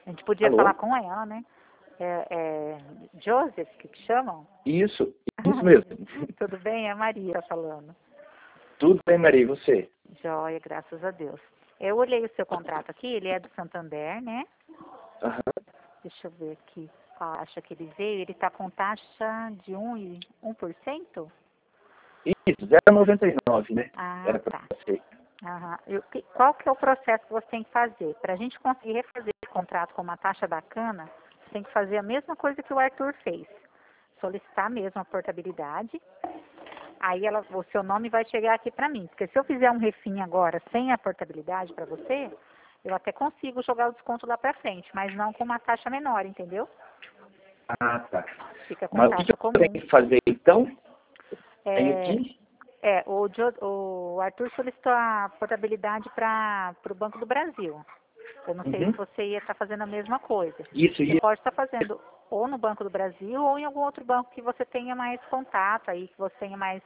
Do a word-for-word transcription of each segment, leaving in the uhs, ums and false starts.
A gente podia Alô? falar com ela, né? É, é Joseph, que que chamam? Isso, isso mesmo. Tudo bem? É a Maria tá falando. Tudo bem, Maria, e você? Joia, graças a Deus. Eu olhei o seu contrato aqui, ele é do Santander, né? Aham. Deixa eu ver aqui qual a taxa que ele veio. Ele está com taxa de um e- um por cento? Isso, zero vírgula noventa e nove, né? Ah, Era para tá. você. Aham. E o que- qual que é o processo que você tem que fazer? Para a gente conseguir refazer esse contrato com uma taxa bacana, você tem que fazer a mesma coisa que o Arthur fez. Solicitar mesmo a portabilidade. Aí ela, o seu nome vai chegar aqui para mim. Porque se eu fizer um refim agora sem a portabilidade para você, eu até consigo jogar o desconto lá para frente, mas não com uma taxa menor, entendeu? Ah, tá. Fica com Mas o que, que taxa eu tenho comum. que fazer, então? Tenho É, que... é, o, Jo- o Arthur solicitou a portabilidade para o Banco do Brasil. Eu não sei Uhum. se você ia estar fazendo a mesma coisa. Isso, Você isso. pode estar fazendo ou no Banco do Brasil ou em algum outro banco que você tenha mais contato aí, que você tenha mais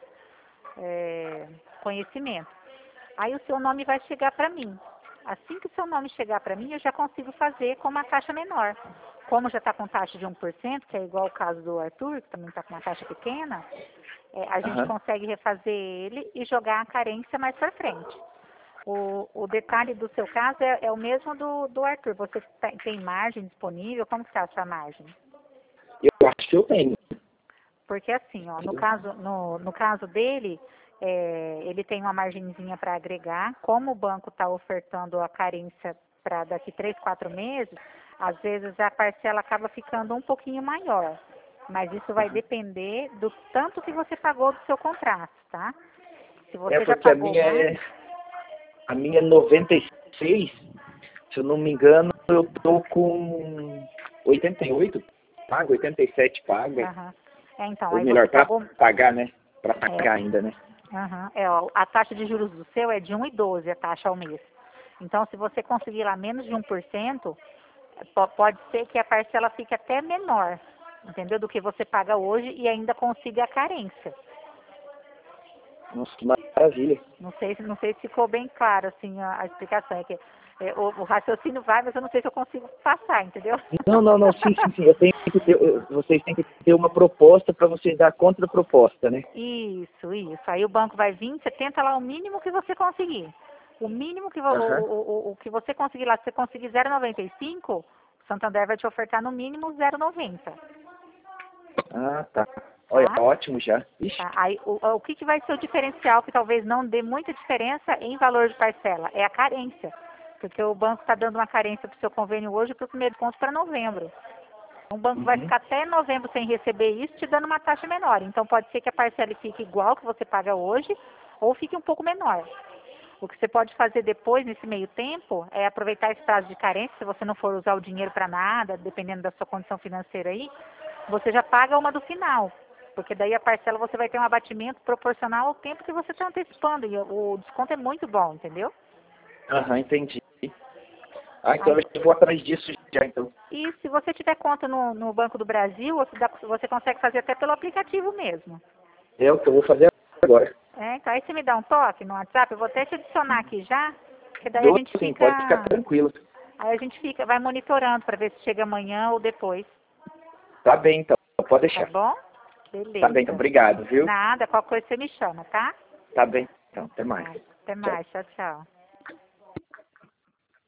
é, conhecimento. Aí o seu nome vai chegar para mim. Assim que o seu nome chegar para mim, eu já consigo fazer com uma taxa menor. Como já está com taxa de um por cento, que é igual o caso do Arthur, que também está com uma taxa pequena, é, a gente Aham. consegue refazer ele e jogar a carência mais para frente. O, o detalhe do seu caso é, é o mesmo do, do Arthur. Você tem, tem margem disponível? Como que está a sua margem? Eu acho que eu tenho. Porque assim, ó, no caso, no, no caso dele, é, ele tem uma margenzinha para agregar. Como o banco está ofertando a carência para daqui três, quatro meses, às vezes a parcela acaba ficando um pouquinho maior. Mas isso vai depender do tanto que você pagou do seu contrato, tá? Se É você já porque a pagou minha mais, é... A minha é noventa e seis, se eu não me engano, eu tô com oitenta e oito paga, oitenta e sete paga. aham. É, então, Ou aí você melhor, para pagou. pagar, né? Para É, pagar ainda, né? aham, é, ó, a taxa de juros do seu é de um e doze a taxa ao mês. Então, se você conseguir lá menos de um por cento, po- pode ser que a parcela fique até menor, entendeu? Do que você paga hoje e ainda consiga a carência. Nossa, que maravilha. Não sei, se- não sei se ficou bem claro assim a, a explicação. É que é, o, o raciocínio vai, mas eu não sei se eu consigo passar, entendeu? Não, não, não, sim, sim, sim. Eu tenho que ter, eu- vocês têm que ter uma proposta para vocês dar contra-proposta, né? Isso, isso. Aí o banco vai vir, você tenta lá o mínimo que você conseguir. O mínimo que, vo- o, Aham. o, o, o que você conseguir lá, se você conseguir zero vírgula noventa e cinco, o Santander vai te ofertar no mínimo zero vírgula noventa, Ah, tá. Olha, tá? ótimo já. Ixi, Tá? Aí o, o que, que vai ser o diferencial, que talvez não dê muita diferença em valor de parcela? É a carência. Porque o banco está dando uma carência para o seu convênio hoje para o primeiro ponto para novembro. Um banco vai uhum. ficar até novembro sem receber isso, te dando uma taxa menor. Então pode ser que a parcela fique igual que você paga hoje, ou fique um pouco menor. O que você pode fazer depois, nesse meio tempo, é aproveitar esse prazo de carência, se você não for usar o dinheiro para nada, dependendo da sua condição financeira aí, você já paga uma do final. Porque daí a parcela você vai ter um abatimento proporcional ao tempo que você está antecipando. E o desconto é muito bom, entendeu? Aham, entendi. Ah, então Aí, eu vou atrás disso já, então. e se você tiver conta no, no Banco do Brasil, você, dá- você consegue fazer até pelo aplicativo mesmo. É o que eu vou fazer agora. É, então aí você me dá um toque no WhatsApp, eu vou até te adicionar aqui já, que daí a Dou gente sim, fica, pode ficar tranquilo. aí a gente fica, vai monitorando para ver se chega amanhã ou depois, Tá bem, então. Pode tá deixar. bom? Tá bem, então. Beleza. Obrigado, viu? Nada, qualquer coisa você me chama, tá? Tá bem. Então, até mais. Tá. Até Tchau. mais, tchau, tchau.